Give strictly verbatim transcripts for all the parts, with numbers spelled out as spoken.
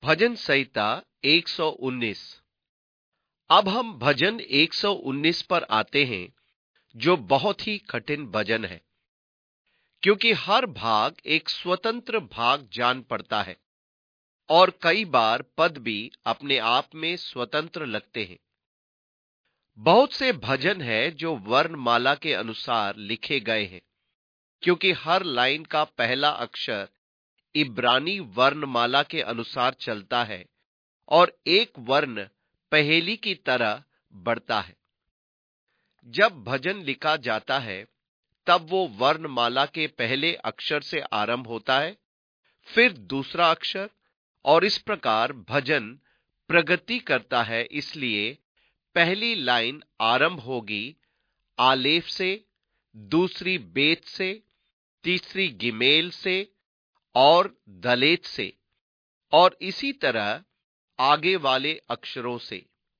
भजन संहिता एक सौ उन्नीस। अब हम भजन एक सौ उन्नीस पर आते हैं, जो बहुत ही कठिन भजन है, क्योंकि हर भाग एक स्वतंत्र भाग जान पड़ता है और कई बार पद भी अपने आप में स्वतंत्र लगते हैं। बहुत से भजन है जो वर्णमाला के अनुसार लिखे गए हैं, क्योंकि हर लाइन का पहला अक्षर इब्रानी वर्णमाला के अनुसार चलता है और एक वर्ण पहेली की तरह बढ़ता है। जब भजन लिखा जाता है तब वो वर्णमाला के पहले अक्षर से आरंभ होता है, फिर दूसरा अक्षर, और इस प्रकार भजन प्रगति करता है। इसलिए पहली लाइन आरंभ होगी आलेफ से, दूसरी बेत से, तीसरी गिमेल से और दलेत से, और इसी तरह आगे वाले अक्षरों से।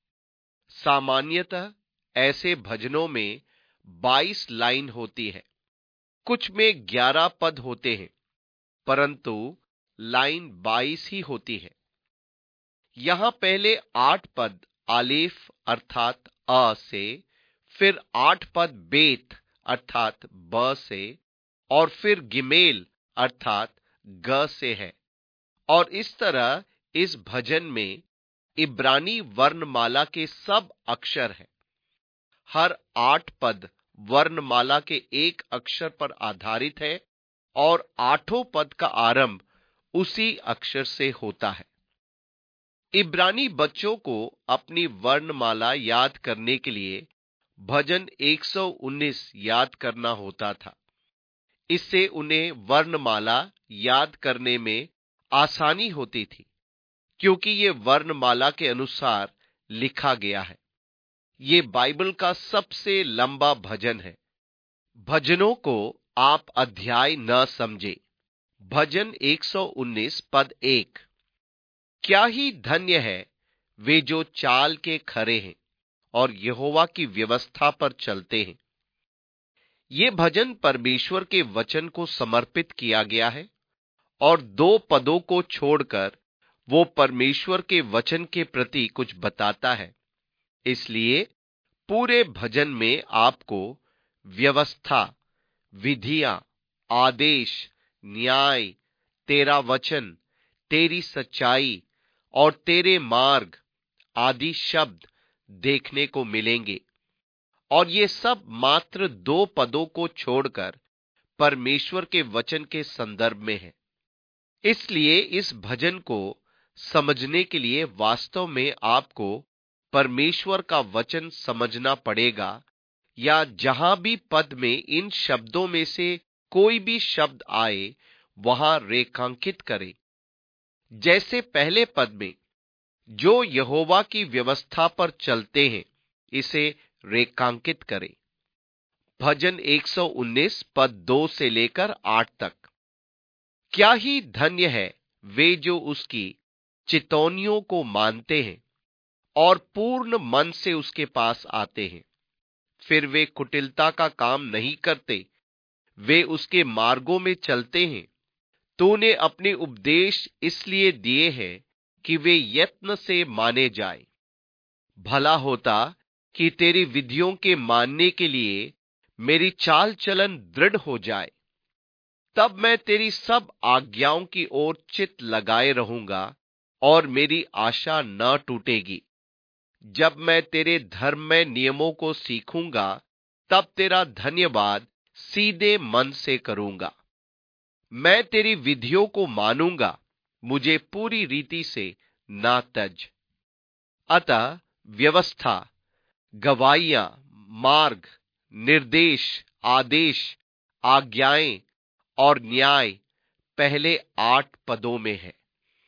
सामान्यतः ऐसे भजनों में बाईस लाइन होती है। कुछ में ग्यारह पद होते हैं, परंतु लाइन बाईस ही होती है। यहां पहले आठ पद आलेफ अर्थात अ से, फिर आठ पद बेत अर्थात ब से, और फिर गिमेल अर्थात ग से है। और इस तरह इस भजन में इब्रानी वर्णमाला के सब अक्षर हैं। हर आठ पद वर्णमाला के एक अक्षर पर आधारित है और आठों पद का आरंभ उसी अक्षर से होता है। इब्रानी बच्चों को अपनी वर्णमाला याद करने के लिए भजन एक सौ उन्नीस याद करना होता था। इससे उन्हें वर्णमाला याद करने में आसानी होती थी, क्योंकि ये वर्णमाला के अनुसार लिखा गया है। ये बाइबल का सबसे लंबा भजन है। भजनों को आप अध्याय न समझे। भजन एक सौ उन्नीस पद एक। क्या ही धन्य है वे जो चाल के खरे हैं और यहोवा की व्यवस्था पर चलते हैं। ये भजन परमेश्वर के वचन को समर्पित किया गया है और दो पदों को छोड़कर वो परमेश्वर के वचन के प्रति कुछ बताता है। इसलिए पूरे भजन में आपको व्यवस्था, विधियां, आदेश, न्याय, तेरा वचन, तेरी सच्चाई और तेरे मार्ग आदि शब्द देखने को मिलेंगे, और ये सब मात्र दो पदों को छोड़कर परमेश्वर के वचन के संदर्भ में है। इसलिए इस भजन को समझने के लिए वास्तव में आपको परमेश्वर का वचन समझना पड़ेगा, या जहां भी पद में इन शब्दों में से कोई भी शब्द आए वहां रेखांकित करें। जैसे पहले पद में जो यहोवा की व्यवस्था पर चलते हैं, इसे रेखांकित करें। भजन एक सौ उन्नीस पद दो से लेकर आठ तक। क्या ही धन्य है वे जो उसकी चितौनियों को मानते हैं और पूर्ण मन से उसके पास आते हैं। फिर वे कुटिलता का काम नहीं करते, वे उसके मार्गों में चलते हैं। तूने अपने उपदेश इसलिए दिए हैं कि वे यत्न से माने जाए। भला होता कि तेरी विधियों के मानने के लिए मेरी चाल चलन दृढ़ हो जाए। तब मैं तेरी सब आज्ञाओं की ओर चित्त लगाए रहूंगा और मेरी आशा न टूटेगी। जब मैं तेरे धर्ममय नियमों को सीखूंगा, तब तेरा धन्यवाद सीधे मन से करूंगा। मैं तेरी विधियों को मानूंगा, मुझे पूरी रीति से ना तज। अतः व्यवस्था, गवाहियां, मार्ग, निर्देश, आदेश, आज्ञाएं और न्याय पहले आठ पदों में है।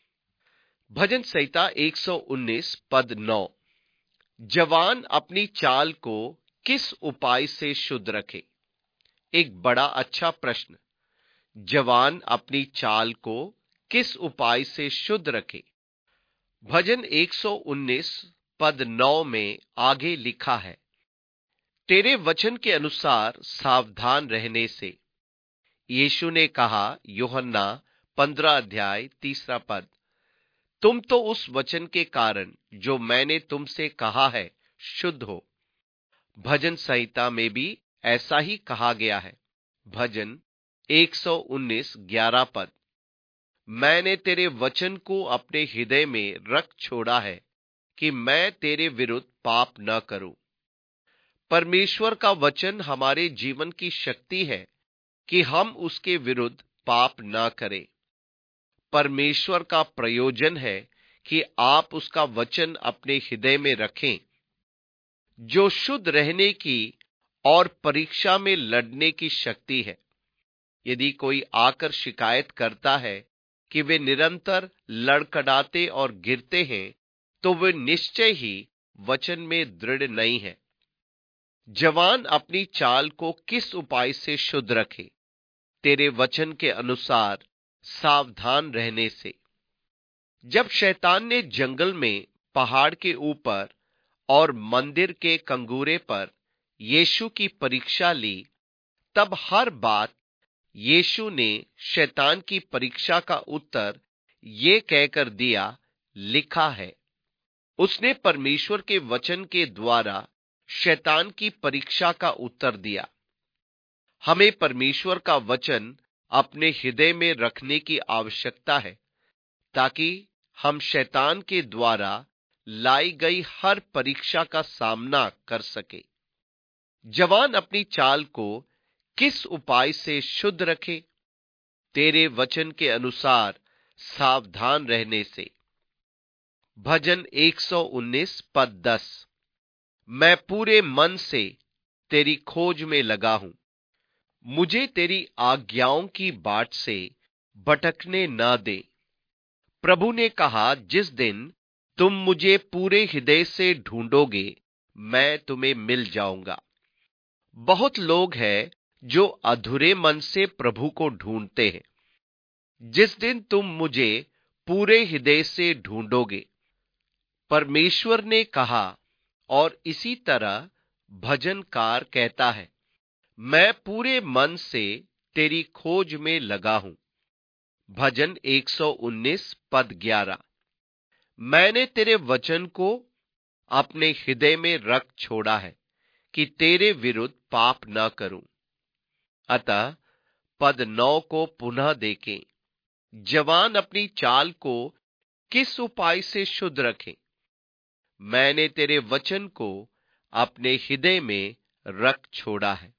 भजन संहिता एक सौ उन्नीस पद नौ। जवान अपनी चाल को किस उपाय से शुद्ध रखे? एक बड़ा अच्छा प्रश्न। जवान अपनी चाल को किस उपाय से शुद्ध रखे? भजन एक सौ उन्नीस पद नौ में आगे लिखा है, तेरे वचन के अनुसार सावधान रहने से। यीशु ने कहा, यूहन्ना पंद्रह अध्याय तीसरा पद, तुम तो उस वचन के कारण जो मैंने तुमसे कहा है शुद्ध हो। भजन संहिता में भी ऐसा ही कहा गया है। भजन एक सौ उन्नीस ग्यारह पद, मैंने तेरे वचन को अपने हृदय में रख छोड़ा है कि मैं तेरे विरुद्ध पाप न करूं। परमेश्वर का वचन हमारे जीवन की शक्ति है कि हम उसके विरुद्ध पाप न करें। परमेश्वर का प्रयोजन है कि आप उसका वचन अपने हृदय में रखें, जो शुद्ध रहने की और परीक्षा में लड़ने की शक्ति है। यदि कोई आकर शिकायत करता है कि वे निरंतर लड़खड़ाते और गिरते हैं, तो वे निश्चय ही वचन में दृढ़ नहीं है। जवान अपनी चाल को किस उपाय से शुद्ध रखे? तेरे वचन के अनुसार सावधान रहने से। जब शैतान ने जंगल में, पहाड़ के ऊपर और मंदिर के कंगूरे पर यीशु की परीक्षा ली, तब हर बात यीशु ने शैतान की परीक्षा का उत्तर ये कहकर दिया, लिखा है। उसने परमेश्वर के वचन के द्वारा शैतान की परीक्षा का उत्तर दिया। हमें परमेश्वर का वचन अपने हृदय में रखने की आवश्यकता है, ताकि हम शैतान के द्वारा लाई गई हर परीक्षा का सामना कर सके। जवान अपनी चाल को किस उपाय से शुद्ध रखे? तेरे वचन के अनुसार सावधान रहने से। भजन एक सौ उन्नीस पद दस, मैं पूरे मन से तेरी खोज में लगा हूं, मुझे तेरी आज्ञाओं की बाट से भटकने न दे। प्रभु ने कहा, जिस दिन तुम मुझे पूरे हृदय से ढूंढोगे, मैं तुम्हें मिल जाऊंगा। बहुत लोग हैं जो अधूरे मन से प्रभु को ढूंढते हैं। जिस दिन तुम मुझे पूरे हृदय से ढूंढोगे, परमेश्वर ने कहा, और इसी तरह भजनकार कहता है, मैं पूरे मन से तेरी खोज में लगा हूं। भजन एक सौ उन्नीस पद ग्यारह, मैंने तेरे वचन को अपने हृदय में रख छोड़ा है कि तेरे विरुद्ध पाप न करूं। अतः पद नौ को पुनः देखें। जवान अपनी चाल को किस उपाय से शुद्ध रखें? मैंने तेरे वचन को अपने हृदय में रख छोड़ा है।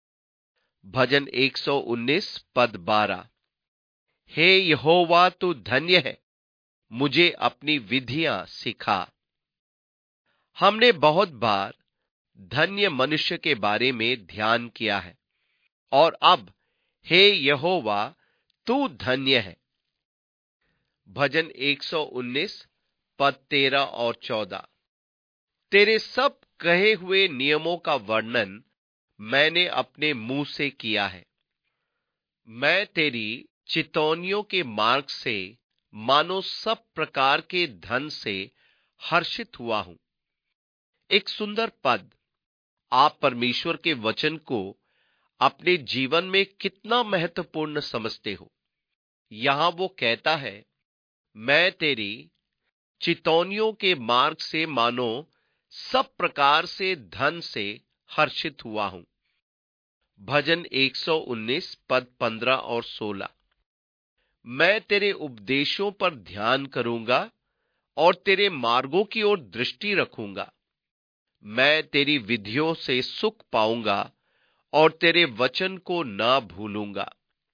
भजन एक सौ उन्नीस पद बारह, हे यहोवा तू धन्य है, मुझे अपनी विधियां सिखा। हमने बहुत बार धन्य मनुष्य के बारे में ध्यान किया है, और अब हे यहोवा तू धन्य है। भजन एक सौ उन्नीस पद तेरह और चौदह, तेरे सब कहे हुए नियमों का वर्णन मैंने अपने मुंह से किया है। मैं तेरी चितौनियों के मार्ग से मानो सब प्रकार के धन से हर्षित हुआ हूं। एक सुंदर पद। आप परमेश्वर के वचन को अपने जीवन में कितना महत्वपूर्ण समझते हो? यहां वो कहता है, मैं तेरी चितौनियों के मार्ग से मानो सब प्रकार से धन से हर्षित हुआ हूं। भजन एक सौ उन्नीस पद पंद्रह और सोलह, मैं तेरे उपदेशों पर ध्यान करूंगा और तेरे मार्गों की ओर दृष्टि रखूंगा। मैं तेरी विधियों से सुख पाऊंगा और तेरे वचन को ना भूलूंगा।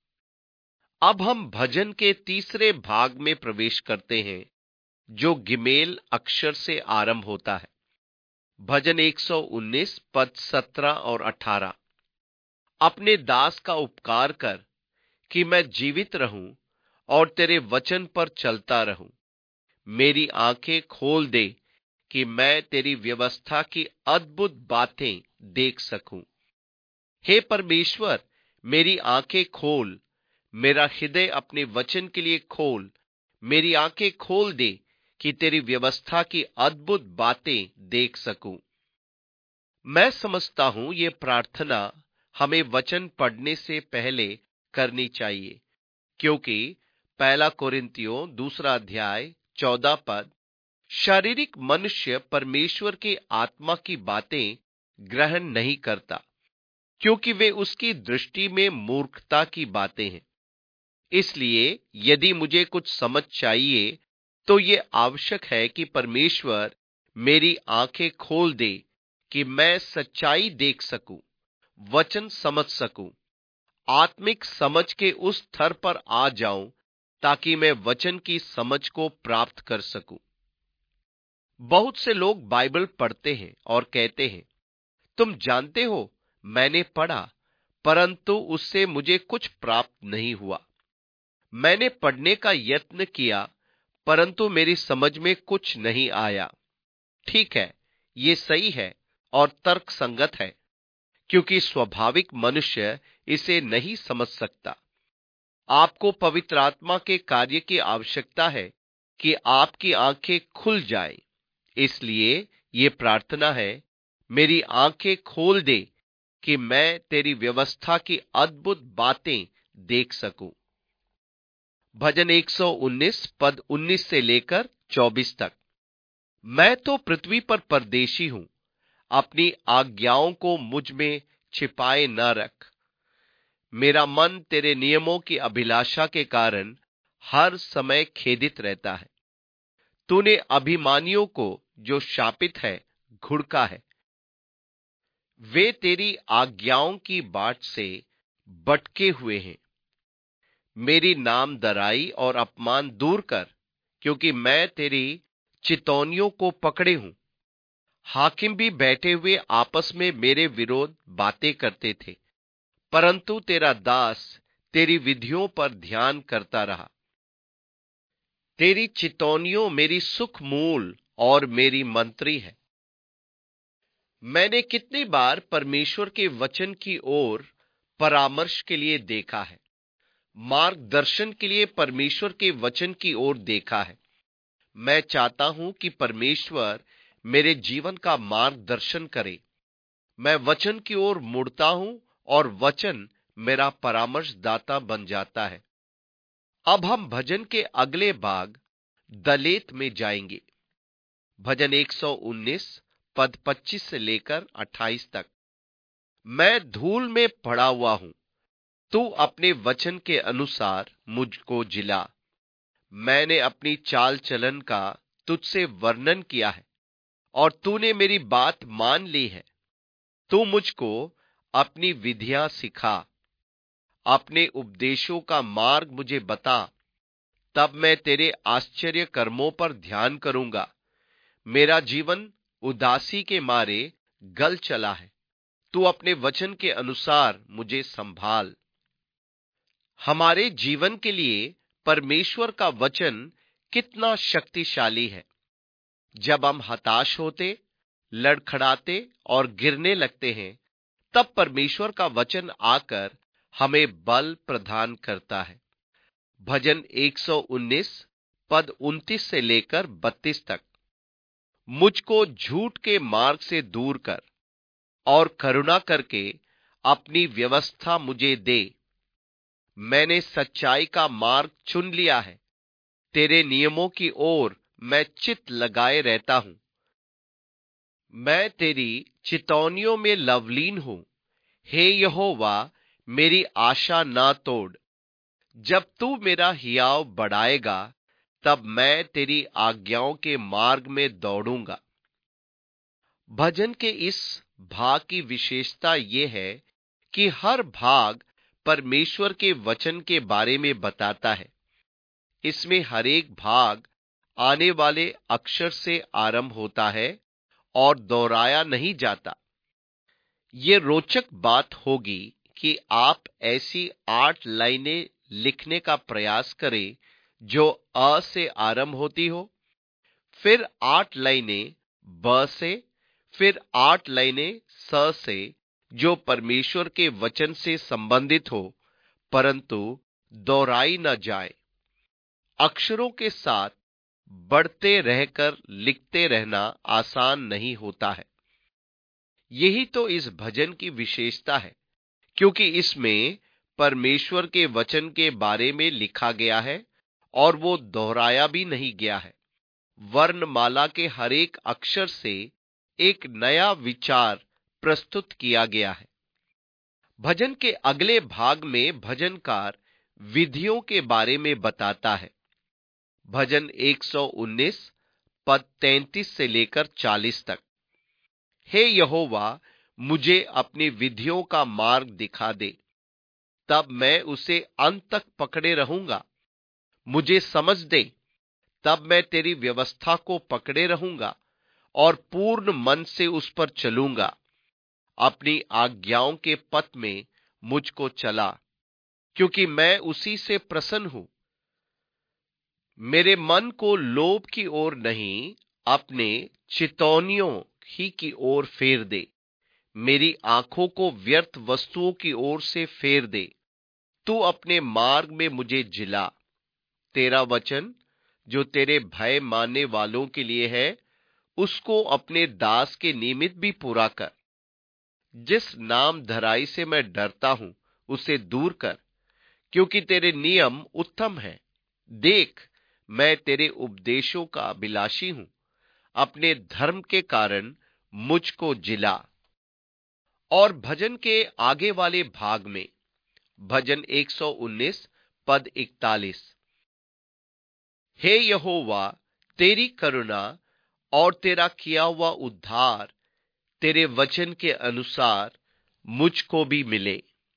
अब हम भजन के तीसरे भाग में प्रवेश करते हैं, जो गिमेल अक्षर से आरंभ होता है। भजन एक सौ उन्नीस पद सत्रह और अठारह, अपने दास का उपकार कर कि मैं जीवित रहूं और तेरे वचन पर चलता रहूं। मेरी आंखें खोल दे कि मैं तेरी व्यवस्था की अद्भुत बातें देख सकूं। हे परमेश्वर, मेरी आंखें खोल, मेरा हृदय अपने वचन के लिए खोल। मेरी आंखें खोल दे कि तेरी व्यवस्था की अद्भुत बातें देख सकूं। मैं समझता हूं ये प्रार्थना हमें वचन पढ़ने से पहले करनी चाहिए, क्योंकि पहला कोरिन्थियों दूसरा अध्याय चौदह पद, शारीरिक मनुष्य परमेश्वर की आत्मा की बातें ग्रहण नहीं करता, क्योंकि वे उसकी दृष्टि में मूर्खता की बातें हैं। इसलिए यदि मुझे कुछ समझ चाहिए तो ये आवश्यक है कि परमेश्वर मेरी आंखें खोल दे कि मैं सच्चाई देख सकूं, वचन समझ सकूं, आत्मिक समझ के उस स्तर पर आ जाऊं ताकि मैं वचन की समझ को प्राप्त कर सकूं। बहुत से लोग बाइबल पढ़ते हैं और कहते हैं, तुम जानते हो मैंने पढ़ा परंतु उससे मुझे कुछ प्राप्त नहीं हुआ। मैंने पढ़ने का यत्न किया परंतु मेरी समझ में कुछ नहीं आया। ठीक है, ये सही है और तर्कसंगत है, क्योंकि स्वाभाविक मनुष्य इसे नहीं समझ सकता। आपको पवित्र आत्मा के कार्य की आवश्यकता है कि आपकी आंखें खुल जाएं। इसलिए ये प्रार्थना है, मेरी आंखें खोल दे कि मैं तेरी व्यवस्था की अद्भुत बातें देख सकूं। भजन एक सौ उन्नीस पद उन्नीस से लेकर चौबीस तक। मैं तो पृथ्वी पर परदेशी हूं, अपनी आज्ञाओं को मुझ में छिपाए न रख। मेरा मन तेरे नियमों की अभिलाषा के कारण हर समय खेदित रहता है। तूने अभिमानियों को जो शापित है घुड़का है। वे तेरी आज्ञाओं की बाट से भटके हुए हैं। मेरी नामधराई और अपमान दूर कर, क्योंकि मैं तेरी चितौनियों को पकड़े हूं। हाकिम भी बैठे हुए आपस में मेरे विरोध बातें करते थे, परंतु तेरा दास तेरी विधियों पर ध्यान करता रहा। तेरी चितौनियों मेरी सुख मूल और मेरी मंत्री है। मैंने कितनी बार परमेश्वर के वचन की ओर परामर्श के लिए देखा है, मार्गदर्शन के लिए परमेश्वर के वचन की ओर देखा है। मैं चाहता हूं कि परमेश्वर मेरे जीवन का मार्गदर्शन करे। मैं वचन की ओर मुड़ता हूं और वचन मेरा परामर्शदाता बन जाता है। अब हम भजन के अगले भाग दलेत में जाएंगे। भजन एक सौ उन्नीस पद पच्चीस से लेकर अट्ठाईस तक। मैं धूल में पड़ा हुआ हूं, तू अपने वचन के अनुसार मुझको जिला। मैंने अपनी चाल चलन का तुझसे वर्णन किया है और तूने मेरी बात मान ली है। तू मुझको अपनी विधियां सिखा, अपने उपदेशों का मार्ग मुझे बता, तब मैं तेरे आश्चर्य कर्मों पर ध्यान करूंगा। मेरा जीवन उदासी के मारे गल चला है, तू अपने वचन के अनुसार मुझे संभाल। हमारे जीवन के लिए परमेश्वर का वचन कितना शक्तिशाली है। जब हम हताश होते, लड़खड़ाते और गिरने लगते हैं, तब परमेश्वर का वचन आकर हमें बल प्रदान करता है। भजन एक सौ उन्नीस पद उनतीस से लेकर बत्तीस तक। मुझको झूठ के मार्ग से दूर कर और करुणा करके अपनी व्यवस्था मुझे दे। मैंने सच्चाई का मार्ग चुन लिया है, तेरे नियमों की ओर मैं चित्त लगाए रहता हूं। मैं तेरी चितौनियों में लवलीन हूं। हे यहोवा, मेरी आशा ना तोड़। जब तू मेरा हियाव बढ़ाएगा, तब मैं तेरी आज्ञाओं के मार्ग में दौड़ूंगा। भजन के इस भाग की विशेषता यह है कि हर भाग परमेश्वर के वचन के बारे में बताता है। इसमें हर एक भाग आने वाले अक्षर से आरंभ होता है और दोहराया नहीं जाता। ये रोचक बात होगी कि आप ऐसी आठ लाइनें लिखने का प्रयास करें जो अ से आरंभ होती हो, फिर आठ लाइनें ब से, फिर आठ लाइनें स से, जो परमेश्वर के वचन से संबंधित हो परंतु दोहराई न जाए। अक्षरों के साथ बढ़ते रहकर लिखते रहना आसान नहीं होता है। यही तो इस भजन की विशेषता है, क्योंकि इसमें परमेश्वर के वचन के बारे में लिखा गया है और वो दोहराया भी नहीं गया है। वर्णमाला के हर एक अक्षर से एक नया विचार प्रस्तुत किया गया है। भजन के अगले भाग में भजनकार विधियों के बारे में बताता है। भजन एक सौ उन्नीस पद तैंतीस से लेकर चालीस तक। हे यहोवा, मुझे अपनी विधियों का मार्ग दिखा दे, तब मैं उसे अंत तक पकड़े रहूंगा। मुझे समझ दे, तब मैं तेरी व्यवस्था को पकड़े रहूंगा और पूर्ण मन से उस पर चलूंगा। अपनी आज्ञाओं के पथ में मुझको चला, क्योंकि मैं उसी से प्रसन्न हूं। मेरे मन को लोभ की ओर नहीं, अपने चितौनियों ही की ओर फेर दे। मेरी आंखों को व्यर्थ वस्तुओं की ओर से फेर दे। तू अपने मार्ग में मुझे जिला। तेरा वचन जो तेरे भय मानने वालों के लिए है, उसको अपने दास के निमित्त भी पूरा कर। जिस नाम धराई से मैं डरता हूं, उसे दूर कर, क्योंकि तेरे नियम उत्तम है। देख, मैं तेरे उपदेशों का अभिलाषी हूं। अपने धर्म के कारण मुझको जिला। और भजन के आगे वाले भाग में भजन एक सौ उन्नीस पद इकतालीस। हे यहोवा, तेरी करुणा और तेरा किया हुआ उद्धार तेरे वचन के अनुसार मुझको भी मिले।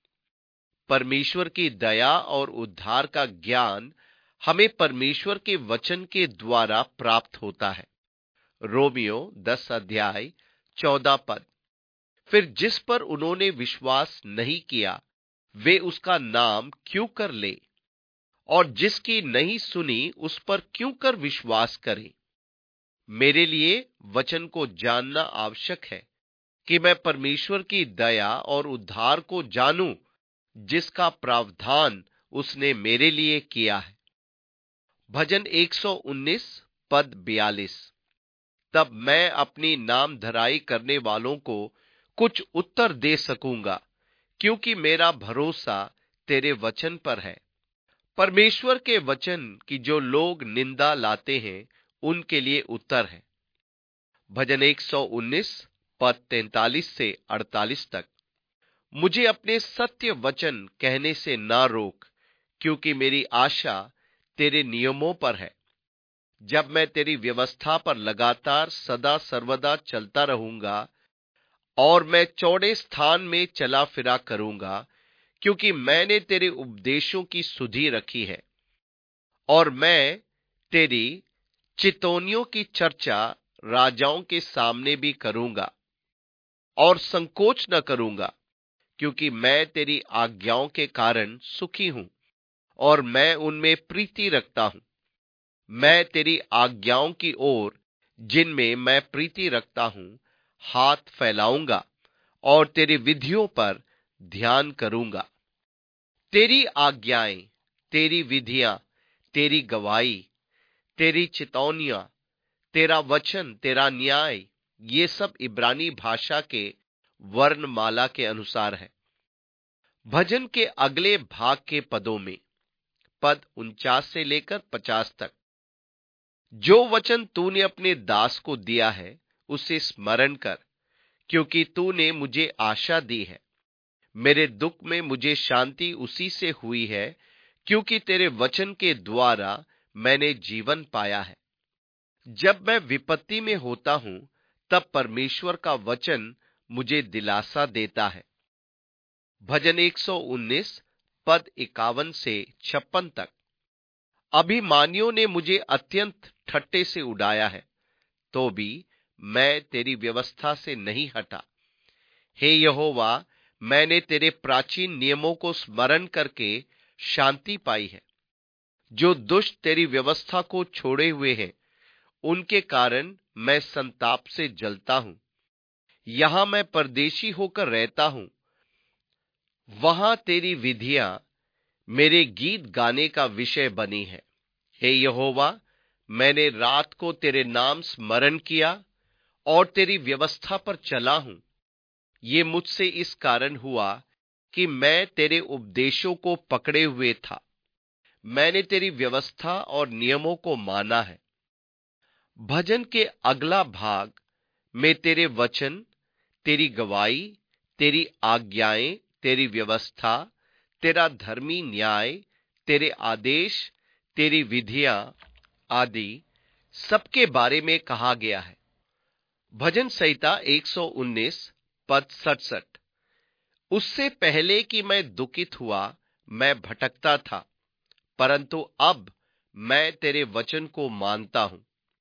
परमेश्वर की दया और उद्धार का ज्ञान हमें परमेश्वर के वचन के द्वारा प्राप्त होता है। रोमियो दस अध्याय चौदह पद। फिर जिस पर उन्होंने विश्वास नहीं किया, वे उसका नाम क्यों कर ले, और जिसकी नहीं सुनी उस पर क्यों कर विश्वास करें। मेरे लिए वचन को जानना आवश्यक है कि मैं परमेश्वर की दया और उद्धार को जानूं, जिसका प्रावधान उसने मेरे लिए किया है। भजन एक सौ उन्नीस पद बयालीस। तब मैं अपनी नाम धराई करने वालों को कुछ उत्तर दे सकूंगा, क्योंकि मेरा भरोसा तेरे वचन पर है। परमेश्वर के वचन की जो लोग निंदा लाते हैं, उनके लिए उत्तर है। भजन एक सौ उन्नीस पद तैंतालीस से अड़तालीस तक। मुझे अपने सत्य वचन कहने से ना रोक, क्योंकि मेरी आशा तेरे नियमों पर है। जब मैं तेरी व्यवस्था पर लगातार सदा सर्वदा चलता रहूंगा, और मैं चौड़े स्थान में चला फिरा करूंगा, क्योंकि मैंने तेरे उपदेशों की सुधि रखी है। और मैं तेरी चितौनियों की चर्चा राजाओं के सामने भी करूंगा, और संकोच न करूंगा, क्योंकि मैं तेरी आज्ञाओं के कारण सुखी हूं, और मैं उनमें प्रीति रखता हूं। मैं तेरी आज्ञाओं की ओर, जिनमें मैं प्रीति रखता हूं, हाथ फैलाऊंगा, और तेरी विधियों पर ध्यान करूंगा। तेरी आज्ञाएं, तेरी विधियां, तेरी गवाही, तेरी चितौनियां, तेरा वचन, तेरा न्याय, ये सब इब्रानी भाषा के वर्णमाला के अनुसार है। भजन के अगले भाग के पदों में पद उनचास से लेकर पचास तक। जो वचन तूने अपने दास को दिया है, उसे स्मरण कर, क्योंकि तूने मुझे आशा दी है। मेरे दुख में मुझे शांति उसी से हुई है, क्योंकि तेरे वचन के द्वारा मैंने जीवन पाया है। जब मैं विपत्ति में होता हूं, तब परमेश्वर का वचन मुझे दिलासा देता है। भजन एक सौ उन्नीस पद इक्यावन से छप्पन तक। अभिमानियों ने मुझे अत्यंत ठट्ठे से उड़ाया है, तो भी मैं तेरी व्यवस्था से नहीं हटा। हे यहोवा, मैंने तेरे प्राचीन नियमों को स्मरण करके शांति पाई है। जो दुष्ट तेरी व्यवस्था को छोड़े हुए हैं, उनके कारण मैं संताप से जलता हूं। यहां मैं परदेशी होकर रहता हूं, वहां तेरी विधियां मेरे गीत गाने का विषय बनी है। हे यहोवा, मैंने रात को तेरे नाम स्मरण किया और तेरी व्यवस्था पर चला हूं। ये मुझसे इस कारण हुआ कि मैं तेरे उपदेशों को पकड़े हुए था। मैंने तेरी व्यवस्था और नियमों को माना है। भजन के अगला भाग में तेरे वचन, तेरी गवाही, तेरी आज्ञाएं, तेरी व्यवस्था, तेरा धर्मी न्याय, तेरे आदेश, तेरी विधियां आदि सबके बारे में कहा गया है। भजन संहिता एक सौ उन्नीस पद सड़सठ। उससे पहले कि मैं दुखित हुआ, मैं भटकता था, परंतु अब मैं तेरे वचन को मानता हूं।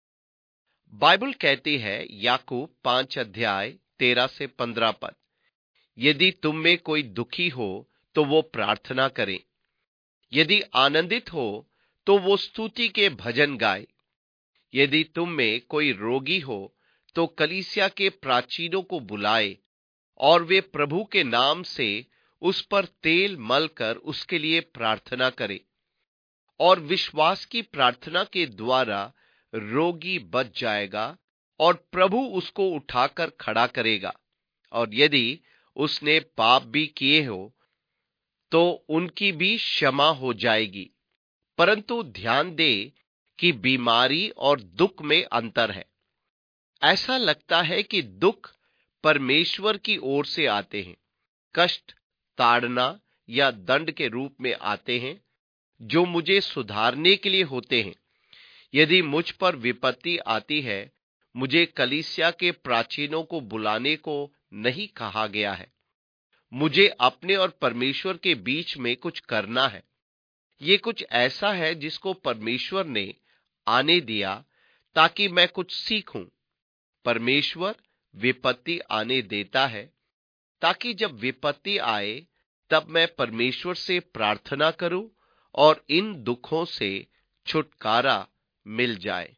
बाइबल कहती है, याकूब पांच अध्याय तेरह से पंद्रह पद, यदि तुम में कोई दुखी हो तो वो प्रार्थना करे, यदि आनंदित हो तो वो स्तुति के भजन गाए। यदि तुम में कोई रोगी हो तो कलीसिया के प्राचीनों को बुलाए और वे प्रभु के नाम से उस पर तेल मलकर उसके लिए प्रार्थना करे, और विश्वास की प्रार्थना के द्वारा रोगी बच जाएगा और प्रभु उसको उठाकर खड़ा करेगा। और यदि उसने पाप भी किए हो तो उनकी भी क्षमा हो जाएगी। परंतु ध्यान दे कि बीमारी और दुख में अंतर है। ऐसा लगता है कि दुख परमेश्वर की ओर से आते हैं, कष्ट, ताड़ना या दंड के रूप में आते हैं, जो मुझे सुधारने के लिए होते हैं। यदि मुझ पर विपत्ति आती है, मुझे कलीसिया के प्राचीनों को बुलाने को नहीं कहा गया है। मुझे अपने और परमेश्वर के बीच में कुछ करना है। ये कुछ ऐसा है जिसको परमेश्वर ने आने दिया ताकि मैं कुछ सीखूं। परमेश्वर विपत्ति आने देता है ताकि जब विपत्ति आए तब मैं परमेश्वर से प्रार्थना करूं और इन दुखों से छुटकारा मिल जाए।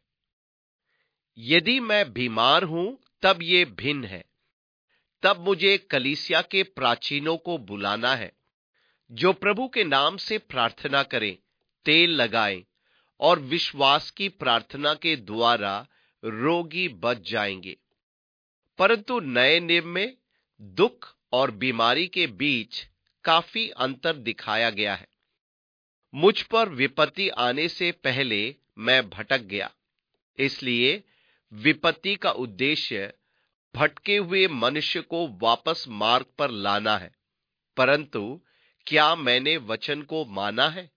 यदि मैं बीमार हूं तब ये भिन्न है। तब मुझे कलीसिया के प्राचीनों को बुलाना है, जो प्रभु के नाम से प्रार्थना करें, तेल लगाएं और विश्वास की प्रार्थना के द्वारा रोगी बच जाएंगे। परंतु नए नियम में दुख और बीमारी के बीच काफी अंतर दिखाया गया है। मुझ पर विपत्ति आने से पहले मैं भटक गया, इसलिए विपत्ति का उद्देश्य भटके हुए मनुष्य को वापस मार्ग पर लाना है। परंतु क्या मैंने वचन को माना है?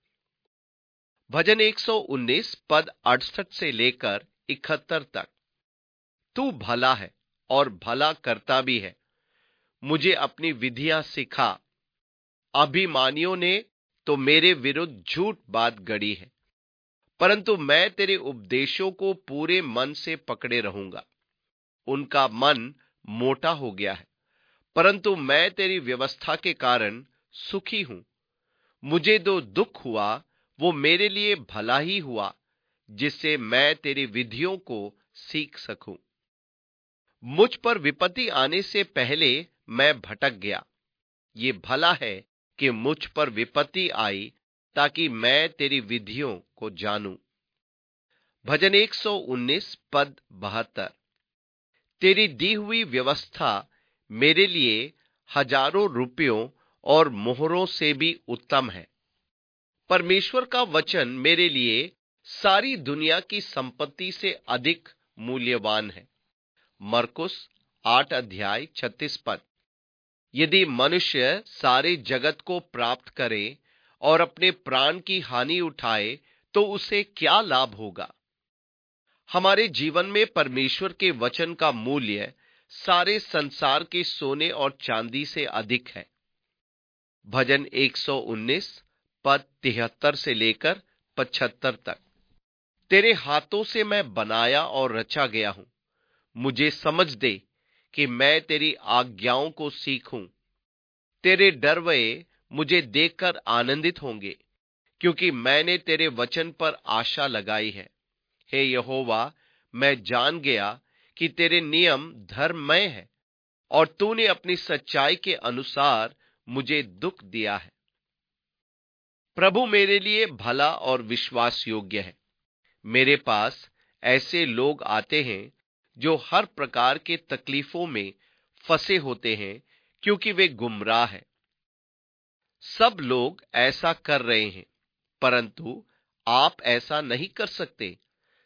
भजन एक सौ उन्नीस पद अड़सठ से लेकर इकहत्तर तक। तू भला है और भला करता भी है, मुझे अपनी विधियां सिखा। अभिमानियों ने तो मेरे विरुद्ध झूठ बात गढ़ी है, परंतु मैं तेरे उपदेशों को पूरे मन से पकड़े रहूंगा। उनका मन मोटा हो गया है, परंतु मैं तेरी व्यवस्था के कारण सुखी हूं। मुझे जो दुख हुआ वो मेरे लिए भला ही हुआ, जिससे मैं तेरी विधियों को सीख सकूं। मुझ पर विपत्ति आने से पहले मैं भटक गया। ये भला है कि मुझ पर विपत्ति आई ताकि मैं तेरी विधियों को जानूं। भजन एक सौ उन्नीस पद बहत्तर। तेरी दी हुई व्यवस्था मेरे लिए हजारों रुपयों और मोहरों से भी उत्तम है। परमेश्वर का वचन मेरे लिए सारी दुनिया की संपत्ति से अधिक मूल्यवान है। मरकुस आठ अध्याय छत्तीस पद। यदि मनुष्य सारे जगत को प्राप्त करे और अपने प्राण की हानि उठाए तो उसे क्या लाभ होगा? हमारे जीवन में परमेश्वर के वचन का मूल्य सारे संसार के सोने और चांदी से अधिक है। भजन एक सौ उन्नीस पद तिहत्तर से लेकर पचहत्तर तक। तेरे हाथों से मैं बनाया और रचा गया हूं। मुझे समझ दे कि मैं तेरी आज्ञाओं को सीखूं। तेरे डरवए मुझे देखकर आनंदित होंगे, क्योंकि मैंने तेरे वचन पर आशा लगाई है। हे यहोवा, मैं जान गया कि तेरे नियम धर्ममय है और तूने अपनी सच्चाई के अनुसार मुझे दुख दिया है। प्रभु मेरे लिए भला और विश्वास योग्य है। मेरे पास ऐसे लोग आते हैं जो हर प्रकार के तकलीफों में फंसे होते हैं, क्योंकि वे गुमराह हैं। सब लोग ऐसा कर रहे हैं, परंतु आप ऐसा नहीं कर सकते।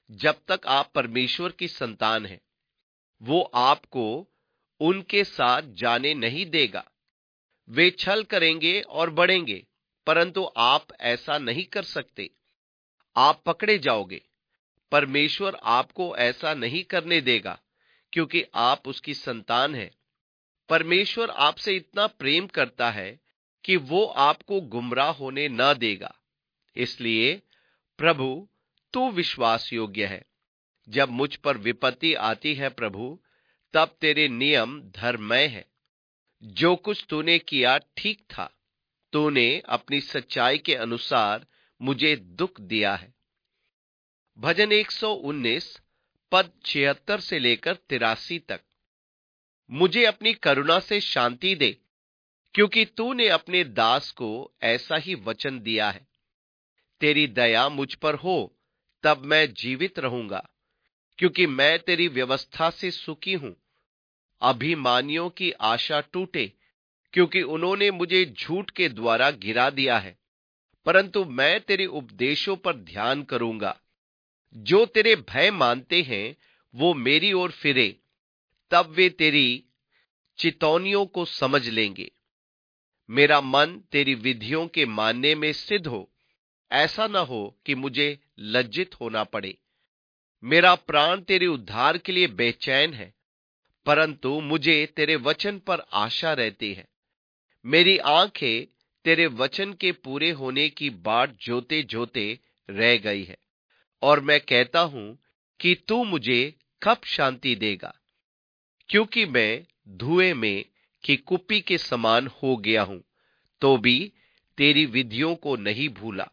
जब तक आप परमेश्वर की संतान हैं, वो आपको उनके साथ जाने नहीं देगा। वे छल करेंगे और बढ़ेंगे, परंतु आप ऐसा नहीं कर सकते। आप पकड़े जाओगे। परमेश्वर आपको ऐसा नहीं करने देगा, क्योंकि आप उसकी संतान हैं। परमेश्वर आपसे इतना प्रेम करता है कि वो आपको गुमराह होने न देगा। इसलिए प्रभु, तू विश्वास योग्य है। जब मुझ पर विपत्ति आती है प्रभु, तब तेरे नियम धर्ममय है। जो कुछ तूने किया ठीक था। तूने अपनी सच्चाई के अनुसार मुझे दुख दिया है। भजन एक सौ उन्नीस पद छिहत्तर से लेकर तिरासी तक। मुझे अपनी करुणा से शांति दे, क्योंकि तूने अपने दास को ऐसा ही वचन दिया है। तेरी दया मुझ पर हो, तब मैं जीवित रहूंगा, क्योंकि मैं तेरी व्यवस्था से सुखी हूं। अभिमानियों की आशा टूटे, क्योंकि उन्होंने मुझे झूठ के द्वारा गिरा दिया है। परंतु मैं तेरे उपदेशों पर ध्यान करूंगा। जो तेरे भय मानते हैं वो मेरी ओर फिरे, तब वे तेरी चितौनियों को समझ लेंगे। मेरा मन तेरी विधियों के मानने में सिद्ध हो। ऐसा न हो कि मुझे लज्जित होना पड़े। मेरा प्राण तेरे उद्धार के लिए बेचैन है, परंतु मुझे तेरे वचन पर आशा रहती है। मेरी आंखें तेरे वचन के पूरे होने की बाट जोते जोते रह गई है, और मैं कहता हूं कि तू मुझे कब शांति देगा, क्योंकि मैं धुएं में की कुप्पी के समान हो गया हूं, तो भी तेरी विधियों को नहीं भूला।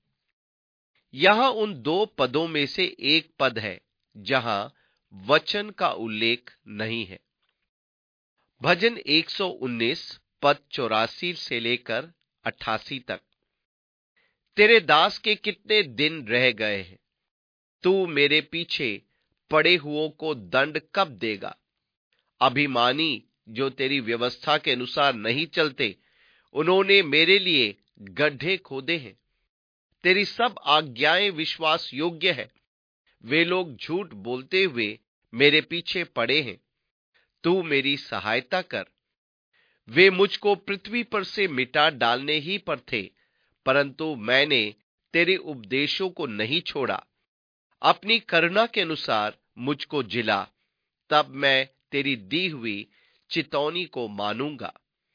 यहां उन दो पदों में से एक पद है जहां वचन का उल्लेख नहीं है। भजन एक सौ उन्नीस पद चौरासी से लेकर अट्ठासी तक। तेरे दास के कितने दिन रह गए हैं। तू मेरे पीछे पड़े हुओं को दंड कब देगा। अभिमानी जो तेरी व्यवस्था के अनुसार नहीं चलते, उन्होंने मेरे लिए गड्ढे खोदे हैं। तेरी सब आज्ञाएं विश्वास योग्य है। वे लोग झूठ बोलते हुए मेरे पीछे पड़े हैं। तू मेरी सहायता कर। वे मुझको पृथ्वी पर से मिटा डालने ही पर थे, परंतु मैंने तेरे उपदेशों को नहीं छोड़ा। अपनी करुणा के अनुसार मुझको जिला, तब मैं तेरी दी हुई चितौनी को मानूंगा।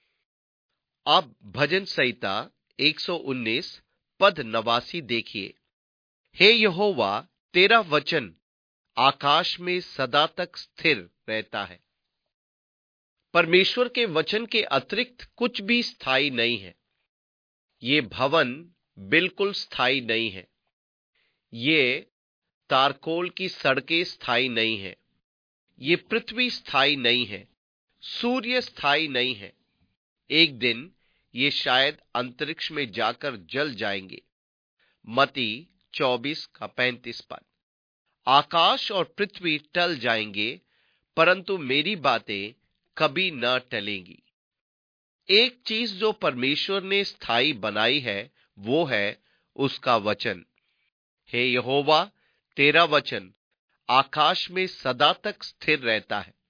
अब भजन संहिता एक सौ उन्नीस पद नवासी देखिए। हे यहोवा, तेरा वचन आकाश में सदा तक स्थिर रहता है। परमेश्वर के वचन के अतिरिक्त कुछ भी स्थायी नहीं है। ये भवन बिल्कुल स्थायी नहीं है। ये तारकोल की सड़कें स्थायी नहीं है। ये पृथ्वी स्थायी नहीं है। सूर्य स्थायी नहीं है। एक दिन ये शायद अंतरिक्ष में जाकर जल जाएंगे। मती चौबीस का पैंतीस पद। आकाश और पृथ्वी टल जाएंगे, परंतु मेरी बातें कभी न टलेंगी। एक चीज जो परमेश्वर ने स्थायी बनाई है, वो है उसका वचन। हे यहोवा, तेरा वचन आकाश में सदा तक स्थिर रहता है।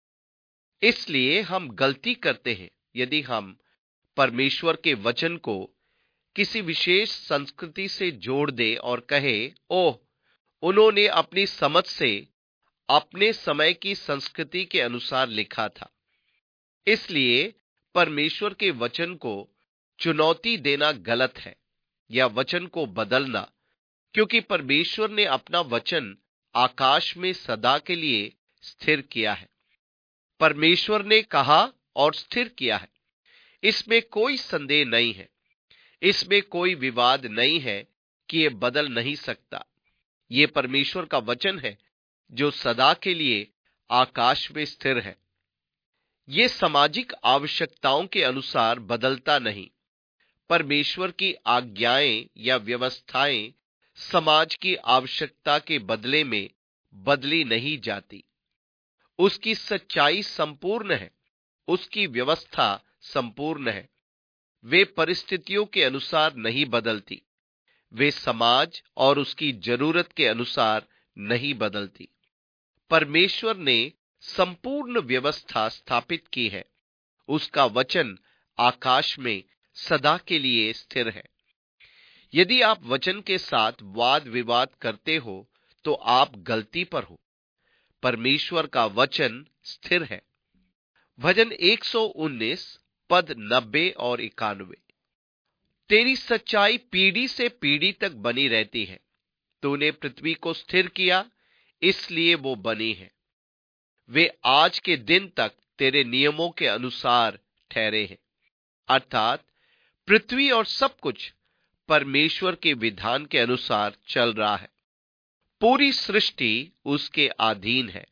इसलिए हम गलती करते हैं यदि हम परमेश्वर के वचन को किसी विशेष संस्कृति से जोड़ दे और कहे, ओह, उन्होंने अपनी समझ से अपने समय की संस्कृति के अनुसार लिखा था। इसलिए परमेश्वर के वचन को चुनौती देना गलत है, या वचन को बदलना, क्योंकि परमेश्वर ने अपना वचन आकाश में सदा के लिए स्थिर किया है। परमेश्वर ने कहा और स्थिर किया है। इसमें कोई संदेह नहीं है। इसमें कोई विवाद नहीं है कि यह बदल नहीं सकता। यह परमेश्वर का वचन है जो सदा के लिए आकाश में स्थिर है। यह सामाजिक आवश्यकताओं के अनुसार बदलता नहीं। परमेश्वर की आज्ञाएं या व्यवस्थाएं समाज की आवश्यकता के बदले में बदली नहीं जाती। उसकी सच्चाई संपूर्ण है। उसकी व्यवस्था संपूर्ण है। वे परिस्थितियों के अनुसार नहीं बदलती। वे समाज और उसकी जरूरत के अनुसार नहीं बदलती। परमेश्वर ने संपूर्ण व्यवस्था स्थापित की है। उसका वचन आकाश में सदा के लिए स्थिर है। यदि आप वचन के साथ वाद विवाद करते हो तो आप गलती पर हो। परमेश्वर का वचन स्थिर है। भजन एक सौ उन्नीस पद नब्बे और इक्यानवे। तेरी सच्चाई पीढ़ी से पीढ़ी तक बनी रहती है। तूने पृथ्वी को स्थिर किया, इसलिए वो बनी है। वे आज के दिन तक तेरे नियमों के अनुसार ठहरे हैं। अर्थात पृथ्वी और सब कुछ परमेश्वर के विधान के अनुसार चल रहा है। पूरी सृष्टि उसके अधीन है।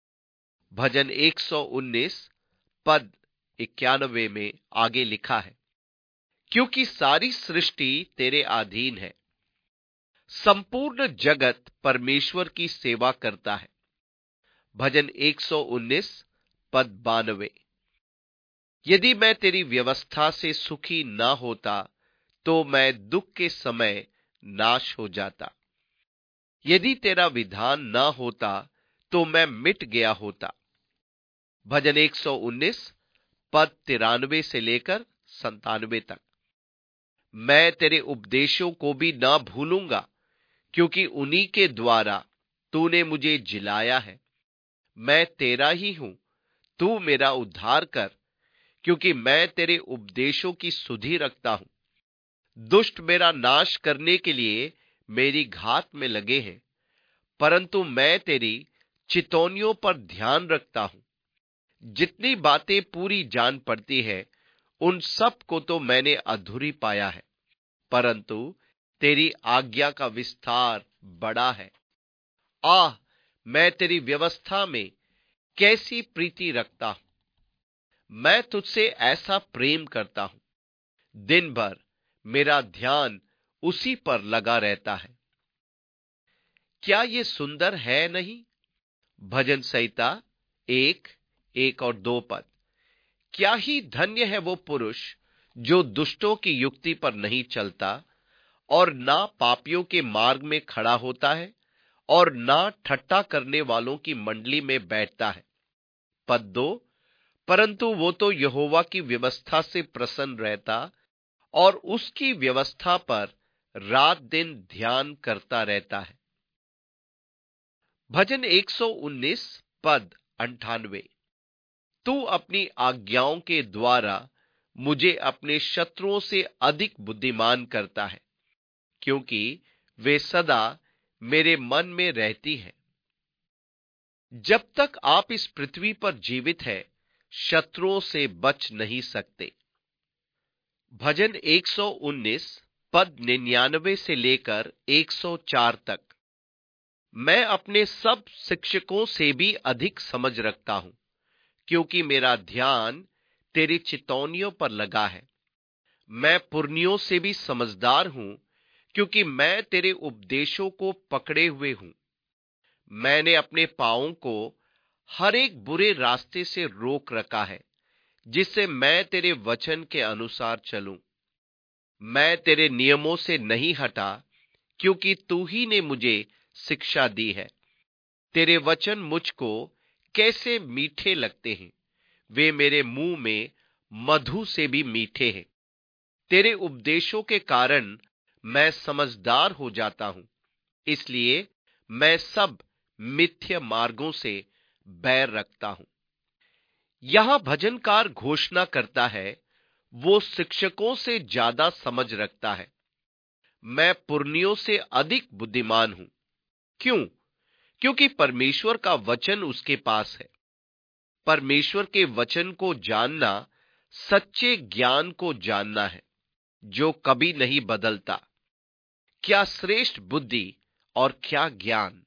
भजन एक सौ उन्नीस पद इक्यानवे में आगे लिखा है, क्योंकि सारी सृष्टि तेरे अधीन है। संपूर्ण जगत परमेश्वर की सेवा करता है। भजन एक सौ उन्नीस पद बानवे। यदि मैं तेरी व्यवस्था से सुखी ना होता तो मैं दुख के समय नाश हो जाता। यदि तेरा विधान ना होता तो मैं मिट गया होता। भजन एक सौ उन्नीस पद तिरानवे से लेकर संतानवे तक। मैं तेरे उपदेशों को भी ना भूलूंगा, क्योंकि उन्हीं के द्वारा तूने मुझे जिलाया है। मैं तेरा ही हूं, तू मेरा उद्धार कर, क्योंकि मैं तेरे उपदेशों की सुधि रखता हूं। दुष्ट मेरा नाश करने के लिए मेरी घात में लगे हैं, परंतु मैं तेरी चितौनियों पर ध्यान रखता हूं। जितनी बातें पूरी जान पड़ती है, उन सब को तो मैंने अधूरी पाया है, परंतु तेरी आज्ञा का विस्तार बड़ा है। आह, मैं तेरी व्यवस्था में कैसी प्रीति रखता हूं। मैं तुझसे ऐसा प्रेम करता हूं। दिन भर मेरा ध्यान उसी पर लगा रहता है। क्या ये सुंदर है नहीं? भजन संहिता एक एक और दो पद। क्या ही धन्य है वो पुरुष जो दुष्टों की युक्ति पर नहीं चलता और ना पापियों के मार्ग में खड़ा होता है और ना ठट्ठा करने वालों की मंडली में बैठता है। पद दो। परंतु वो तो यहोवा की व्यवस्था से प्रसन्न रहता और उसकी व्यवस्था पर रात दिन ध्यान करता रहता है। भजन एक सौ उन्नीस पद अंठानवे। तू अपनी आज्ञाओं के द्वारा मुझे अपने शत्रुओं से अधिक बुद्धिमान करता है, क्योंकि वे सदा मेरे मन में रहती है। जब तक आप इस पृथ्वी पर जीवित हैं, शत्रुओं से बच नहीं सकते। भजन एक सौ उन्नीस पद निन्यानवे से लेकर एक सौ चार तक। मैं अपने सब शिक्षकों से भी अधिक समझ रखता हूं, क्योंकि मेरा ध्यान तेरी चितौनियों पर लगा है। मैं पुरनियों से भी समझदार हूं, क्योंकि मैं तेरे उपदेशों को पकड़े हुए हूं। मैंने अपने पांवों को हर एक बुरे रास्ते से रोक रखा है, जिससे मैं तेरे वचन के अनुसार चलूं। मैं तेरे नियमों से नहीं हटा, क्योंकि तू ही ने मुझे शिक्षा दी है। तेरे वचन मुझको कैसे मीठे लगते हैं, वे मेरे मुंह में मधु से भी मीठे हैं। तेरे उपदेशों के कारण मैं समझदार हो जाता हूं, इसलिए मैं सब मिथ्य मार्गों से बैर रखता हूं। यहां भजनकार घोषणा करता है, वो शिक्षकों से ज्यादा समझ रखता है। मैं पुरनियों से अधिक बुद्धिमान हूं। क्यों? क्योंकि परमेश्वर का वचन उसके पास है। परमेश्वर के वचन को जानना सच्चे ज्ञान को जानना है, जो कभी नहीं बदलता। क्या श्रेष्ठ बुद्धि और क्या ज्ञान।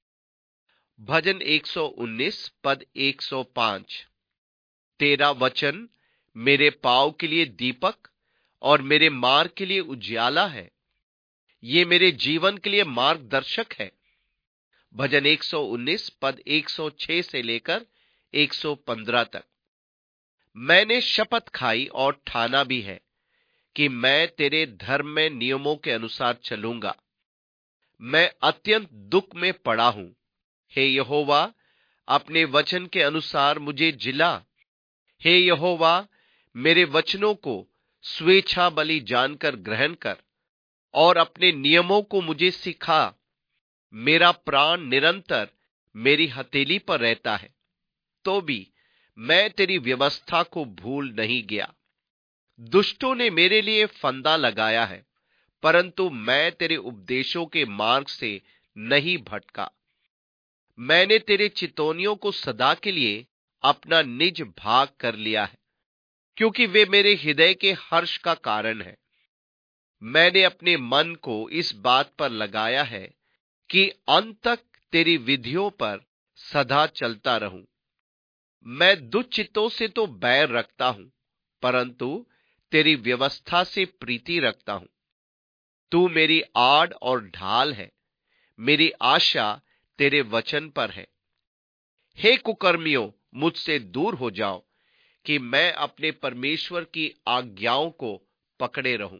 भजन एक सौ उन्नीस पद एक सौ पाँच। तेरा वचन मेरे पांव के लिए दीपक और मेरे मार्ग के लिए उजियाला है। ये मेरे जीवन के लिए मार्गदर्शक है। भजन एक सौ उन्नीस पद एक सौ छह से लेकर एक सौ पंद्रह तक। मैंने शपथ खाई और ठाना भी है कि मैं तेरे धर्म में नियमों के अनुसार चलूंगा। मैं अत्यंत दुख में पड़ा हूं। हे यहोवा, अपने वचन के अनुसार मुझे जिला। हे यहोवा, मेरे वचनों को स्वेच्छा बलि जानकर ग्रहण कर और अपने नियमों को मुझे सिखा। मेरा प्राण निरंतर मेरी हथेली पर रहता है, तो भी मैं तेरी व्यवस्था को भूल नहीं गया। दुष्टों ने मेरे लिए फंदा लगाया है, परंतु मैं तेरे उपदेशों के मार्ग से नहीं भटका। मैंने तेरे चितौनियों को सदा के लिए अपना निज भाग कर लिया है, क्योंकि वे मेरे हृदय के हर्ष का कारण है। मैंने अपने मन को इस बात पर लगाया है कि अंत तक तेरी विधियों पर सदा चलता रहूं। मैं दुष्चित्तों से तो बैर रखता हूं, परंतु तेरी व्यवस्था से प्रीति रखता हूं। तू मेरी आड़ और ढाल है, मेरी आशा तेरे वचन पर है। हे कुकर्मियों, मुझसे दूर हो जाओ, कि मैं अपने परमेश्वर की आज्ञाओं को पकड़े रहूं।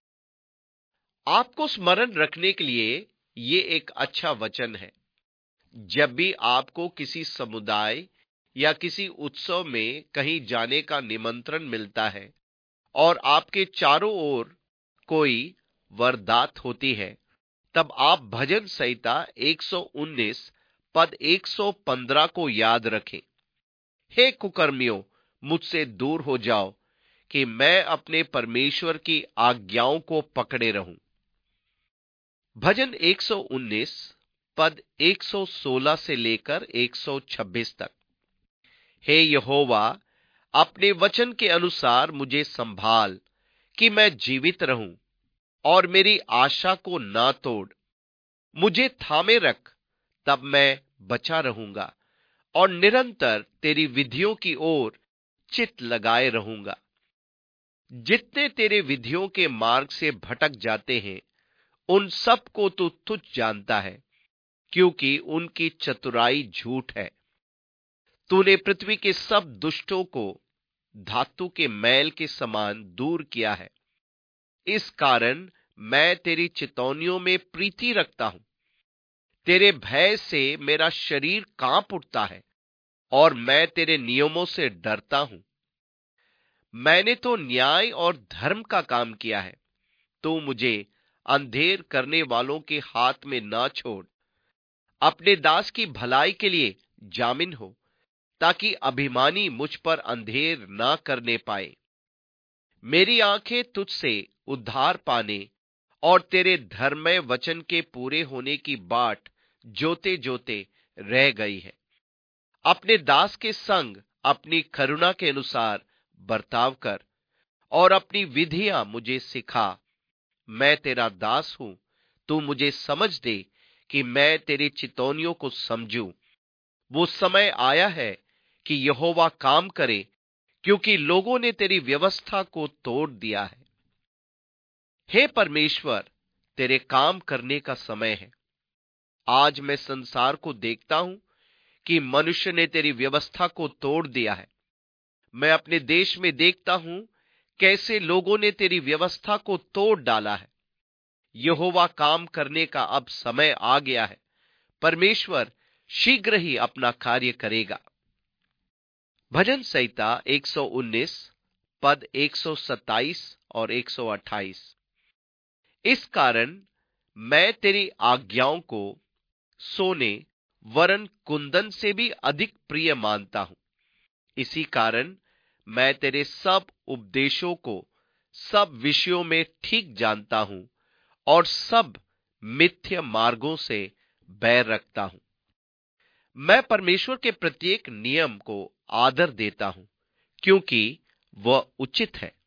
आपको स्मरण रखने के लिए ये एक अच्छा वचन है। जब भी आपको किसी समुदाय या किसी उत्सव में कहीं जाने का निमंत्रण मिलता है और आपके चारों ओर कोई वारदात होती है, तब आप भजन संहिता एक सौ उन्नीस पद एक सौ पंद्रह को याद रखें। हे कुकर्मियों, मुझसे दूर हो जाओ, कि मैं अपने परमेश्वर की आज्ञाओं को पकड़े रहूं। भजन एक सौ उन्नीस पद एक सौ सोलह से लेकर एक सौ छब्बीस तक। हे यहोवा, अपने वचन के अनुसार मुझे संभाल, कि मैं जीवित रहूं, और मेरी आशा को ना तोड़। मुझे थामे रख, तब मैं बचा रहूंगा, और निरंतर तेरी विधियों की ओर चित्त लगाए रहूंगा। जितने तेरे विधियों के मार्ग से भटक जाते हैं, उन सब को तू तुच्छ जानता है, क्योंकि उनकी चतुराई झूठ है। तूने पृथ्वी के सब दुष्टों को धातु के मैल के समान दूर किया है। इस कारण मैं तेरी चितौनियों में प्रीति रखता हूं। तेरे भय से मेरा शरीर कांप उठता है, और मैं तेरे नियमों से डरता हूं। मैंने तो न्याय और धर्म का काम किया है। तू मुझे अंधेर करने वालों के हाथ में ना छोड़। अपने दास की भलाई के लिए जामिन हो, ताकि अभिमानी मुझ पर अंधेर ना करने पाए। मेरी आंखें तुझसे उद्धार पाने और तेरे धर्ममय वचन के पूरे होने की बाट जोते जोते रह गई है। अपने दास के संग अपनी करुणा के अनुसार बर्ताव कर, और अपनी विधियां मुझे सिखा। मैं तेरा दास हूं, तू मुझे समझ दे, कि मैं तेरी चितौनियों को समझूं। वो समय आया है कि यहोवा काम करे, क्योंकि लोगों ने तेरी व्यवस्था को तोड़ दिया है। हे परमेश्वर, तेरे काम करने का समय है। आज मैं संसार को देखता हूं कि मनुष्य ने तेरी व्यवस्था को तोड़ दिया है। मैं अपने देश में देखता हूं कैसे लोगों ने तेरी व्यवस्था को तोड़ डाला है। यहोवा काम करने का अब समय आ गया है। परमेश्वर शीघ्र ही अपना कार्य करेगा। भजन संहिता एक सौ उन्नीस पद एक सौ सत्ताईस और एक सौ अट्ठाईस। इस कारण मैं तेरी आज्ञाओं को सोने वरन कुंदन से भी अधिक प्रिय मानता हूं। इसी कारण मैं तेरे सब उपदेशों को सब विषयों में ठीक जानता हूं, और सब मिथ्य मार्गों से बैर रखता हूं। मैं परमेश्वर के प्रत्येक नियम को आदर देता हूं, क्योंकि वह उचित है।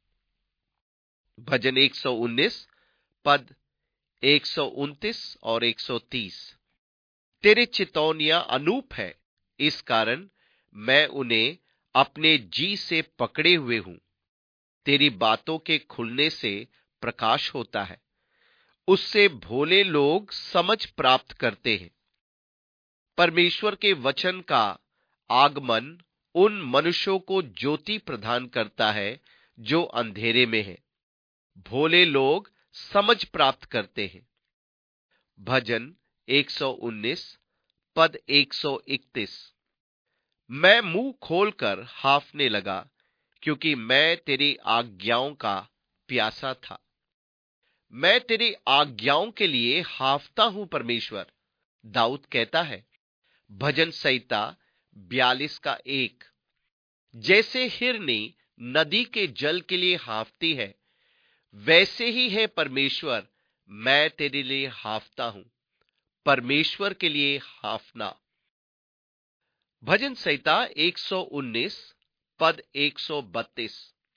भजन एक सौ उन्नीस पद एक सौ उनतीस और एक सौ तीस। तेरे चितौनियां अनूप है, इस कारण मैं उन्हें अपने जी से पकड़े हुए हूं। तेरी बातों के खुलने से प्रकाश होता है, उससे भोले लोग समझ प्राप्त करते हैं। परमेश्वर के वचन का आगमन उन मनुष्यों को ज्योति प्रदान करता है जो अंधेरे में हैं। भोले लोग समझ प्राप्त करते हैं। भजन एक सौ उन्नीस पद एक सौ इकतीस। मैं मुंह खोलकर हाफने लगा, क्योंकि मैं तेरी आज्ञाओं का प्यासा था। मैं तेरी आज्ञाओं के लिए हाफता हूं परमेश्वर, दाऊद कहता है। भजन संहिता बयालीस का एक। जैसे हिरनी नदी के जल के लिए हाफती है, वैसे ही है परमेश्वर, मैं तेरे लिए हाफता हूं। परमेश्वर के लिए हाफना। भजन संहिता एक सौ उन्नीस पद एक सौ बत्तीस।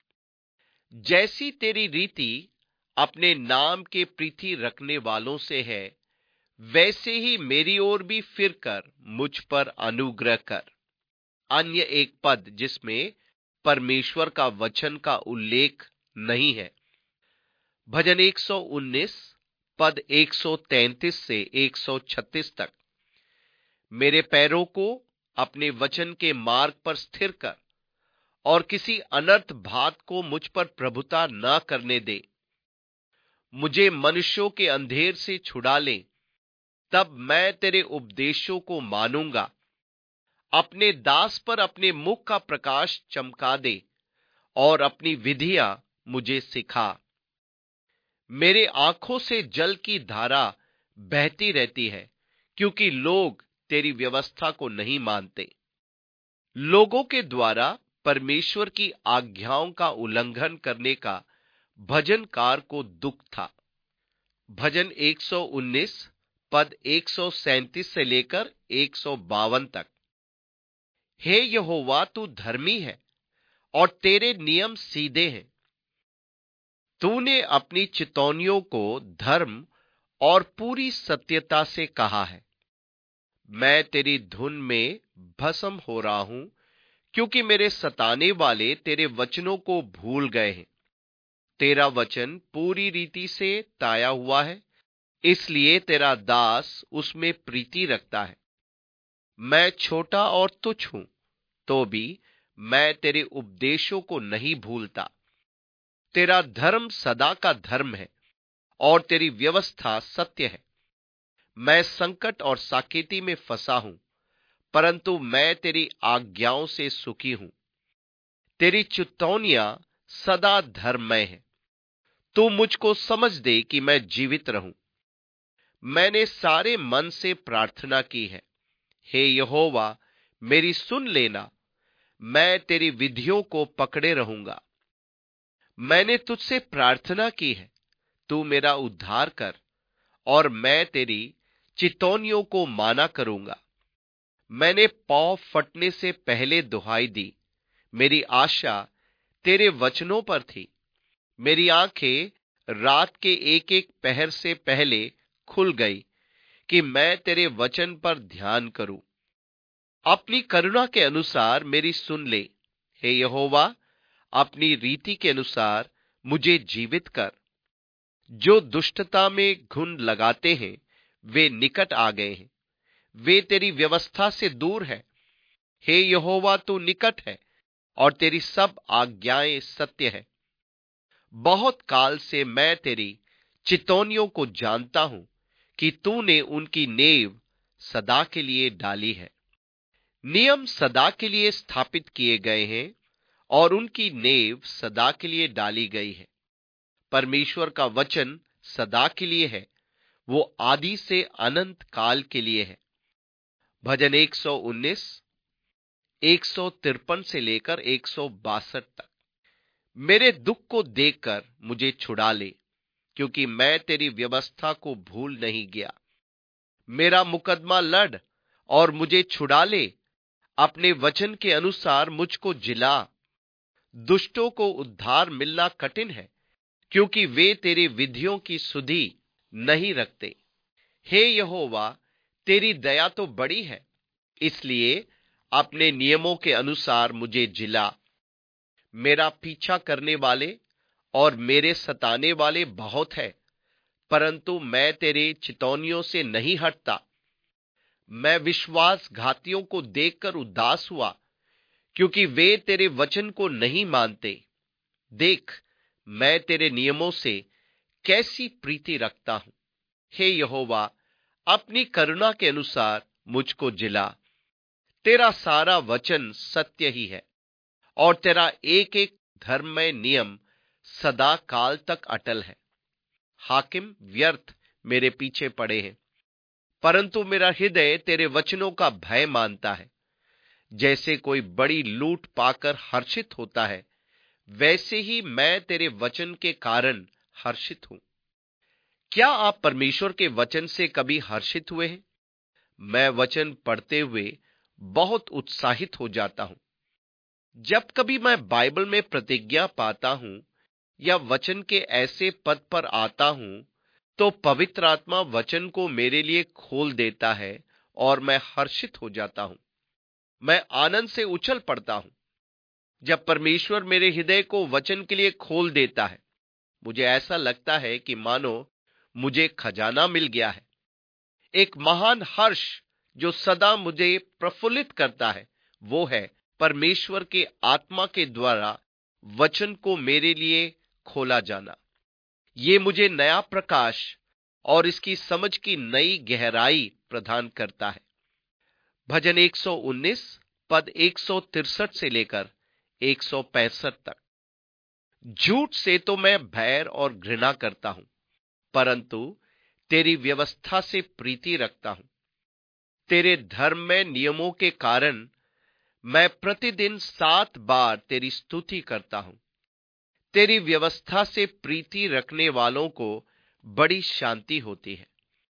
जैसी तेरी रीति अपने नाम के प्रीति रखने वालों से है, वैसे ही मेरी ओर भी फिरकर मुझ पर अनुग्रह कर। अन्य एक पद जिसमें परमेश्वर का वचन का उल्लेख नहीं है। भजन एक सौ उन्नीस पद एक सौ तैंतीस से एक सौ छत्तीस तक। मेरे पैरों को अपने वचन के मार्ग पर स्थिर कर, और किसी अनर्थ बात को मुझ पर प्रभुता न करने दे। मुझे मनुष्यों के अंधेर से छुड़ा ले, तब मैं तेरे उपदेशों को मानूंगा। अपने दास पर अपने मुख का प्रकाश चमका दे, और अपनी विधियां मुझे सिखा। मेरे आंखों से जल की धारा बहती रहती है, क्योंकि लोग तेरी व्यवस्था को नहीं मानते। लोगों के द्वारा परमेश्वर की आज्ञाओं का उल्लंघन करने का भजनकार को दुख था। भजन एक सौ उन्नीस पद एक सौ सैंतीस से लेकर एक सौ बावन तक। हे यहोवा, तू धर्मी है और तेरे नियम सीधे हैं। तूने अपनी चितौनियों को धर्म और पूरी सत्यता से कहा है। मैं तेरी धुन में भस्म हो रहा हूं, क्योंकि मेरे सताने वाले तेरे वचनों को भूल गए हैं। तेरा वचन पूरी रीति से ताया हुआ है, इसलिए तेरा दास उसमें प्रीति रखता है। मैं छोटा और तुच्छ हूं, तो भी मैं तेरे उपदेशों को नहीं भूलता। तेरा धर्म सदा का धर्म है, और तेरी व्यवस्था सत्य है। मैं संकट और साकेती में फंसा हूं, परंतु मैं तेरी आज्ञाओं से सुखी हूं। तेरी चितौनियां सदा धर्ममय है। तू मुझको समझ दे कि मैं जीवित रहूं। मैंने सारे मन से प्रार्थना की है। हे यहोवा, मेरी सुन लेना। मैं तेरी विधियों को पकड़े रहूंगा। मैंने तुझसे प्रार्थना की है, तू मेरा उद्धार कर, और मैं तेरी चितौनियों को माना करूंगा। मैंने पाँव फटने से पहले दुहाई दी। मेरी आशा तेरे वचनों पर थी। मेरी आंखें रात के एक एक पहर से पहले खुल गई, कि मैं तेरे वचन पर ध्यान करूं। अपनी करुणा के अनुसार मेरी सुन ले। हे यहोवा, अपनी रीति के अनुसार मुझे जीवित कर। जो दुष्टता में घुन लगाते हैं, वे निकट आ गए हैं। वे तेरी व्यवस्था से दूर है। हे यहोवा, तू निकट है, और तेरी सब आज्ञाएं सत्य है। बहुत काल से मैं तेरी चितौनियों को जानता हूं, कि तूने उनकी नेव सदा के लिए डाली है। नियम सदा के लिए स्थापित किए गए हैं, और उनकी नेव सदा के लिए डाली गई है। परमेश्वर का वचन सदा के लिए है, वो आदि से अनंत काल के लिए है। भजन एक सौ उन्नीस एक सौ तिरपन से लेकर एक सौ बासठ तक। मेरे दुख को देखकर मुझे छुड़ा ले, क्योंकि मैं तेरी व्यवस्था को भूल नहीं गया। मेरा मुकदमा लड़ और मुझे छुड़ा ले। अपने वचन के अनुसार मुझको जिला। दुष्टों को उद्धार मिलना कठिन है, क्योंकि वे तेरी विधियों की सुधि नहीं रखते। हे यहोवा, तेरी दया तो बड़ी है, इसलिए अपने नियमों के अनुसार मुझे जिला। मेरा पीछा करने वाले और मेरे सताने वाले बहुत है, परंतु मैं तेरे चितौनियों से नहीं हटता। मैं विश्वासघातियों को देखकर उदास हुआ, क्योंकि वे तेरे वचन को नहीं मानते। देख, मैं तेरे नियमों से कैसी प्रीति रखता हूं। हे यहोवा, अपनी करुणा के अनुसार मुझको जिला। तेरा सारा वचन सत्य ही है और तेरा एक एक धर्ममय नियम सदा काल तक अटल है। हाकिम व्यर्थ मेरे पीछे पड़े हैं, परंतु मेरा हृदय तेरे वचनों का भय मानता है। जैसे कोई बड़ी लूट पाकर हर्षित होता है, वैसे ही मैं तेरे वचन के कारण हर्षित हूं। क्या आप परमेश्वर के वचन से कभी हर्षित हुए हैं? मैं वचन पढ़ते हुए बहुत उत्साहित हो जाता हूं। जब कभी मैं बाइबल में प्रतिज्ञा पाता हूं या वचन के ऐसे पद पर आता हूं, तो पवित्र आत्मा वचन को मेरे लिए खोल देता है और मैं हर्षित हो जाता हूं। मैं आनंद से उछल पड़ता हूं। जब परमेश्वर मेरे हृदय को वचन के लिए खोल देता है, मुझे ऐसा लगता है कि मानो मुझे खजाना मिल गया है। एक महान हर्ष जो सदा मुझे प्रफुल्लित करता है, वो है परमेश्वर के आत्मा के द्वारा वचन को मेरे लिए खोला जाना। ये मुझे नया प्रकाश और इसकी समझ की नई गहराई प्रदान करता है। भजन एक सौ उन्नीस पद एक सौ तिरसठ से लेकर एक सौ पैंसठ तक। झूठ से तो मैं बैर और घृणा करता हूं, परंतु तेरी व्यवस्था से प्रीति रखता हूं। तेरे धर्म में नियमों के कारण मैं प्रतिदिन सात बार तेरी स्तुति करता हूं। तेरी व्यवस्था से प्रीति रखने वालों को बड़ी शांति होती है।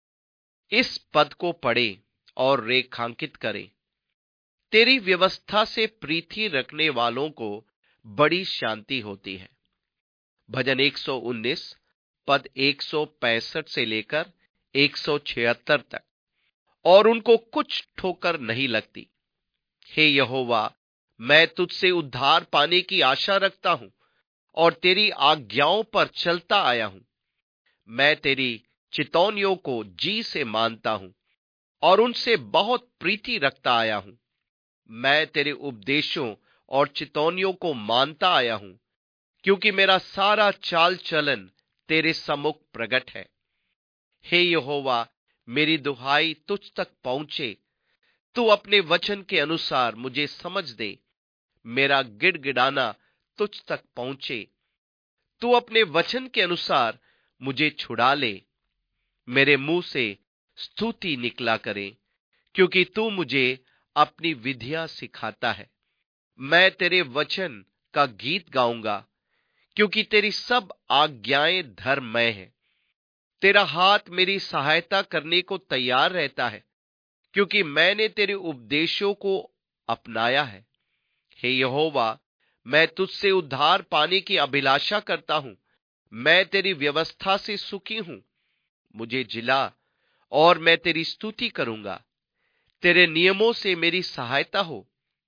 इस पद को पढ़ें और रेखांकित करें। तेरी व्यवस्था से प्रीति रखने वालों को बड़ी शांति होती है। भजन एक सौ उन्नीस पद एक सौ पैंसठ से लेकर एक सौ छिहत्तर तक। और उनको कुछ ठोकर नहीं लगती। हे यहोवा, मैं तुझसे उद्धार पाने की आशा रखता हूं और तेरी आज्ञाओं पर चलता आया हूं। मैं तेरी चितौनियों को जी से मानता हूं और उनसे बहुत प्रीति रखता आया हूं। मैं तेरे उपदेशों और चितौनियों को मानता आया हूं, क्योंकि मेरा सारा चाल चलन तेरे सम्मुख प्रगट है। हे यहोवा, मेरी दुहाई तुझ तक पहुंचे। तू अपने वचन के अनुसार मुझे समझ दे। मेरा गिड़गिड़ाना तुझ तक पहुंचे। तू अपने वचन के अनुसार मुझे छुड़ा ले। मेरे मुंह से स्तुति निकला करे, क्योंकि तू मुझे अपनी विधियां सिखाता है। मैं तेरे वचन का गीत गाऊंगा, क्योंकि तेरी सब आज्ञाएं धर्ममय हैं। तेरा हाथ मेरी सहायता करने को तैयार रहता है, क्योंकि मैंने तेरे उपदेशों को अपनाया है। हे यहोवा, मैं तुझसे उद्धार पाने की अभिलाषा करता हूं। मैं तेरी व्यवस्था से सुखी हूं। मुझे जिला और मैं तेरी स्तुति करूंगा। तेरे नियमों से मेरी सहायता हो।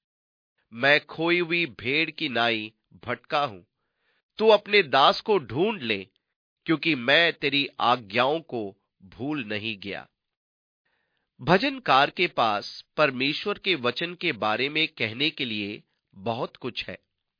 मैं खोई हुई भेड़ की नाई भटका हूं। तू अपने दास को ढूंढ ले, क्योंकि मैं तेरी आज्ञाओं को भूल नहीं गया। भजनकार के पास परमेश्वर के वचन के बारे में कहने के लिए बहुत कुछ है।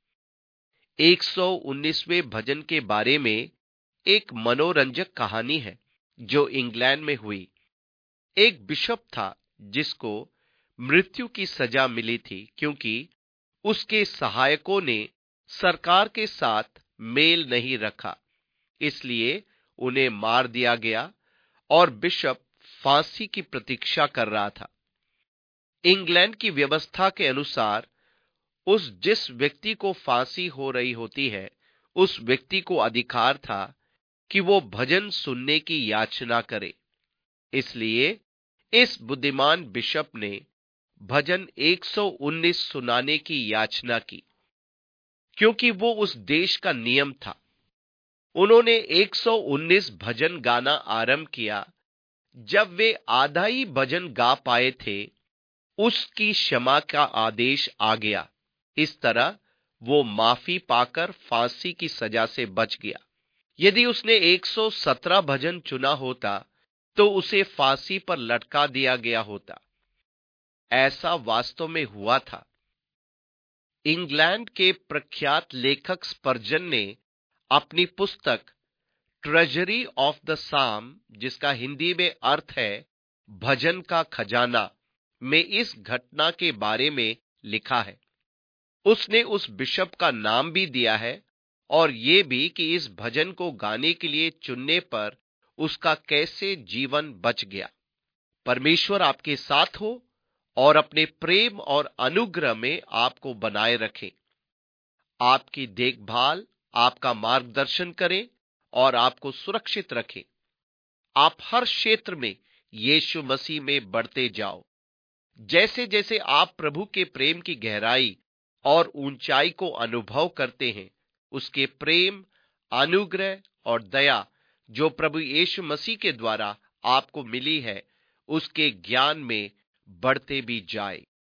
एक सौ उन्नीसवें भजन के बारे में एक मनोरंजक कहानी है जो इंग्लैंड में हुई। एक बिशप था जिसको मृत्यु की सजा मिली थी, क्योंकि उसके सहायकों ने सरकार के साथ मेल नहीं रखा। इसलिए उन्हें मार दिया गया और बिशप फांसी की प्रतीक्षा कर रहा था। इंग्लैंड की व्यवस्था के अनुसार उस जिस व्यक्ति को फांसी हो रही होती है, उस व्यक्ति को अधिकार था कि वो भजन सुनने की याचना करे। इसलिए इस बुद्धिमान बिशप ने भजन एक सौ उन्नीस सुनाने की याचना की, क्योंकि वो उस देश का नियम था। उन्होंने एक सौ उन्नीस भजन गाना आरंभ किया। जब वे आधा ही भजन गा पाए थे, उसकी क्षमा का आदेश आ गया। इस तरह वो माफी पाकर फांसी की सजा से बच गया। यदि उसने एक सौ सत्रह भजन चुना होता, तो उसे फांसी पर लटका दिया गया होता। ऐसा वास्तव में हुआ था। इंग्लैंड के प्रख्यात लेखक स्पर्जन ने अपनी पुस्तक ट्रेजरी ऑफ द साम, जिसका हिंदी में अर्थ है भजन का खजाना में इस घटना के बारे में लिखा है। उसने उस बिशप का नाम भी दिया है और ये भी कि इस भजन को गाने के लिए चुनने पर उसका कैसे जीवन बच गया। परमेश्वर आपके साथ हो और अपने प्रेम और अनुग्रह में आपको बनाए रखें, आपकी देखभाल, आपका मार्गदर्शन करें और आपको सुरक्षित रखें। आप हर क्षेत्र में यीशु मसीह में बढ़ते जाओ। जैसे जैसे आप प्रभु के प्रेम की गहराई और ऊंचाई को अनुभव करते हैं, उसके प्रेम, अनुग्रह और दया जो प्रभु यीशु मसीह के द्वारा आपको मिली है, उसके ज्ञान में बढ़ते भी जाए।